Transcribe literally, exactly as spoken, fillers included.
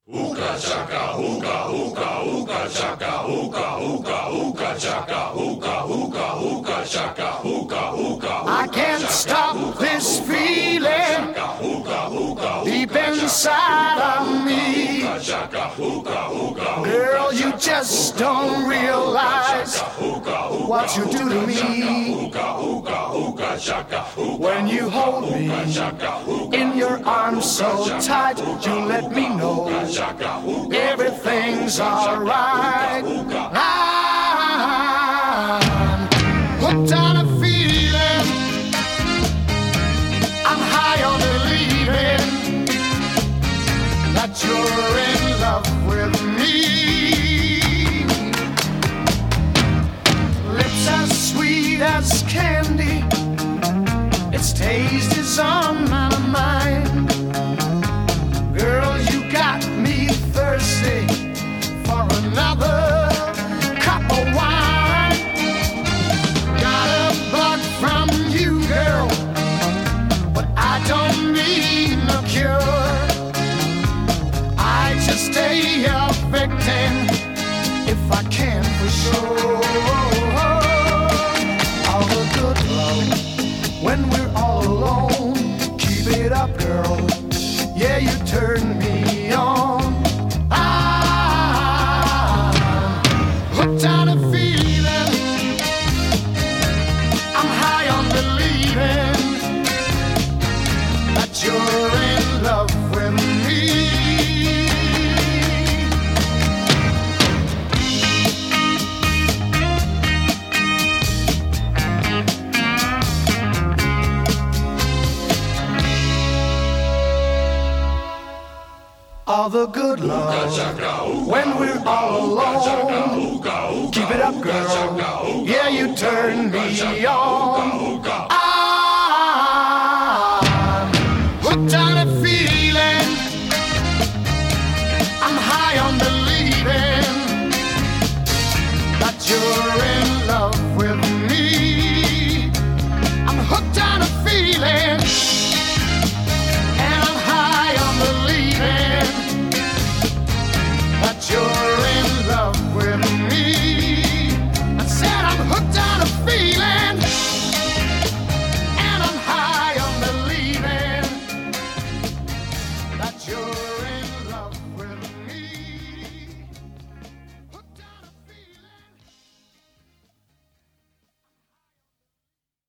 Ooga chaka, ooga, ooga, ooga chaka, ooga, ooga, ooga chaka, ooga, ooga, ooga chaka, ooga, ooga. I can't stop this feeling deep inside of me. Girl, you just don't realize what you do to me. When you hold me in your arms so tight, you let me know everything's alright. I'm hooked on a feeling, I'm high on believing that you're in love with me. Lips as sweet as candy, its taste is on my mind. Girl, you got me thirsty for another cup of wine. Got a bug from you, girl, but I don't need no cure. I just stay a victim if I can for sure. All the good love when we're all alone. Keep it up, girl. Yeah, you turn me on. I'm hooked on a feeling, I'm high on believing that you're in love with me. All the good love when we're all alone. Keep it up, girl. Yeah, you turn me on. I'm hooked on a feeling, I'm high on believing that you're